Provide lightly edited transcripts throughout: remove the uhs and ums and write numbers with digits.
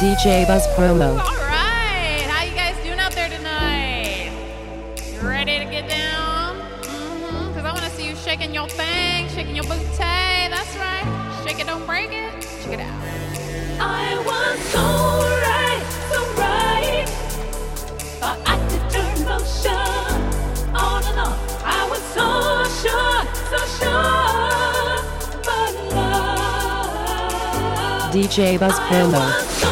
DJ Buzz promo. All right, how you guys doing out there tonight? You ready to get down? Because I want to see you shaking your thing, shaking your booty. That's right. Shake it, don't break it. Check it out. I was so right, but I could turn motion on and off. I was so sure, but love. DJ Buzz promo. I was so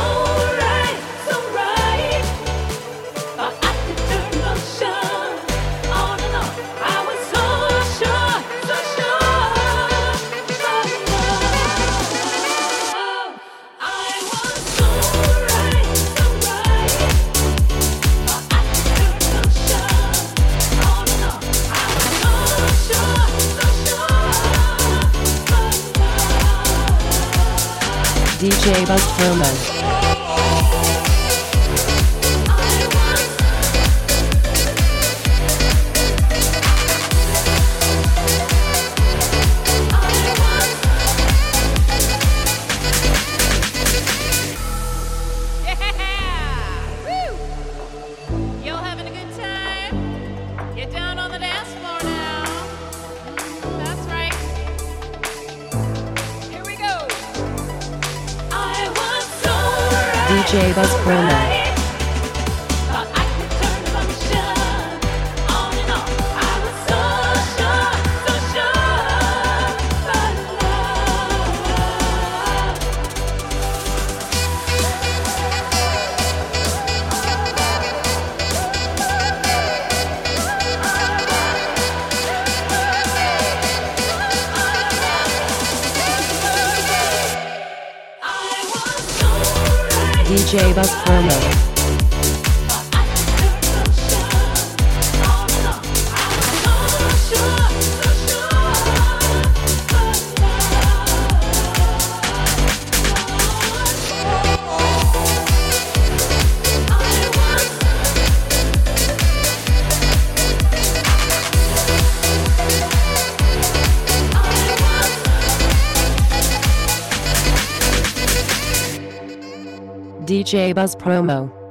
right, but I could turn motion on and off. I was so sure, but love. I was so right, but I could turn motion on and off. I was so sure, but love. DJ Buzz promo. Yeah! Woo! Y'all having a good time? Get down on the dance floor now. That's right. Here we go. I was so right. DJ Buzz promo. But I could turn motion on and off. I was so sure, but I was so right. DJ Buzz promo. I could turn motion on and off. I was so sure, but DJ Buzz promo.